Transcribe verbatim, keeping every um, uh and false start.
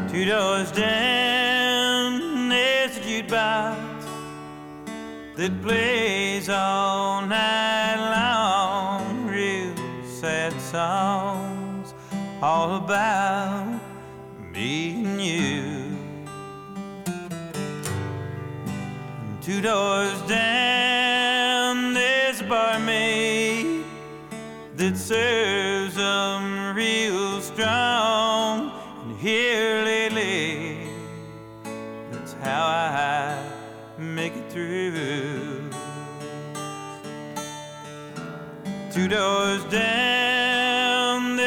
Two doors down, there's a jukebox that plays all night long, real sad songs all about me and you. And two doors down, there's a barmaid that serves them real strong. And here lately, that's how I make it through. Two doors down,